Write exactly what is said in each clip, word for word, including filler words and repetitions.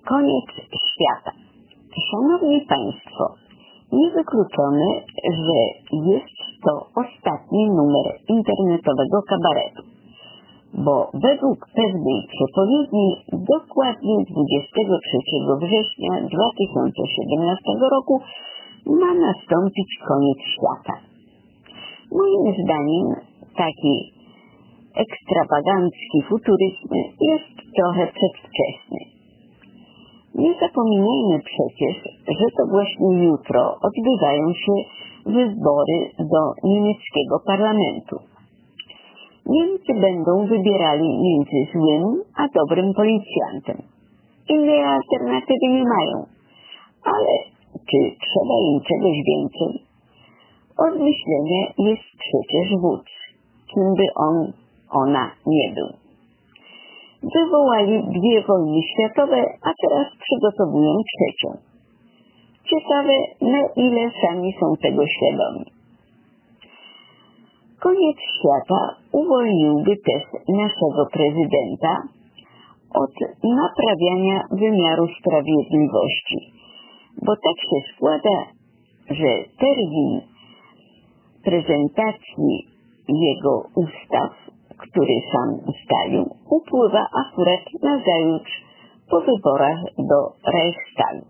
Koniec świata. Szanowni Państwo, niewykluczone, że jest to ostatni numer internetowego kabaretu, bo według pewnej przepowiedni dokładnie dwudziestego trzeciego września dwa tysiące siedemnastego roku ma nastąpić koniec świata. Moim zdaniem taki ekstrawagancki futuryzm jest trochę przedwczesny. Nie zapominajmy przecież, że to właśnie jutro odbywają się wybory do niemieckiego parlamentu. Niemcy będą wybierali między złym a dobrym policjantem. Innej alternatywy nie mają. Ale czy trzeba im czegoś więcej? Od myślenia jest przecież wódz, kim by on, ona nie był. Wywołali dwie wojny światowe, a teraz przygotowują trzecią. Ciekawe, na ile sami są tego świadomi. Koniec świata uwolniłby też naszego prezydenta od naprawiania wymiaru sprawiedliwości, bo tak się składa, że termin prezentacji jego ustaw, który sam ustalił, upływa akurat nazajutrz po wyborach do Reichstagu.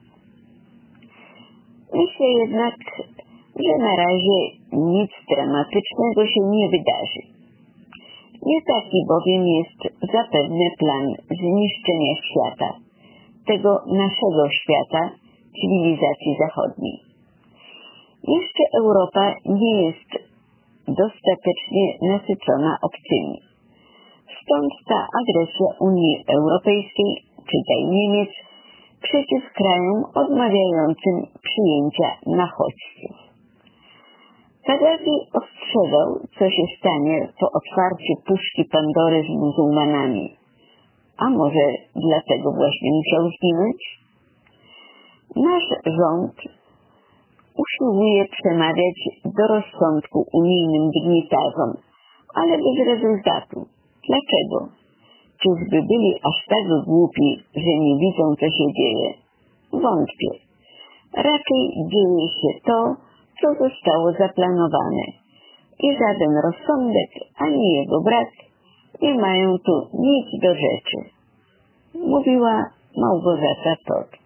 Myślę jednak, że na razie nic dramatycznego się nie wydarzy. Nie taki bowiem jest zapewne plan zniszczenia świata, tego naszego świata, cywilizacji zachodniej. Jeszcze Europa nie jest dostatecznie nasycona obcymi. Stąd ta agresja Unii Europejskiej, czytaj Niemiec, przeciw krajom odmawiającym przyjęcia nachodźców. Kaddafi ostrzegał, co się stanie po otwarciu puszki Pandory z muzułmanami. A może dlatego właśnie musiał zginąć? Nasz rząd usiłuje przemawiać do rozsądku unijnym dygnitarzom, ale bez rezultatu. Dlaczego? Czyżby byli aż tak głupi, że nie widzą, co się dzieje? Wątpię. Raczej dzieje się to, co zostało zaplanowane i żaden rozsądek, ani jego brak nie mają tu nic do rzeczy. Mówiła Małgorzata Todt.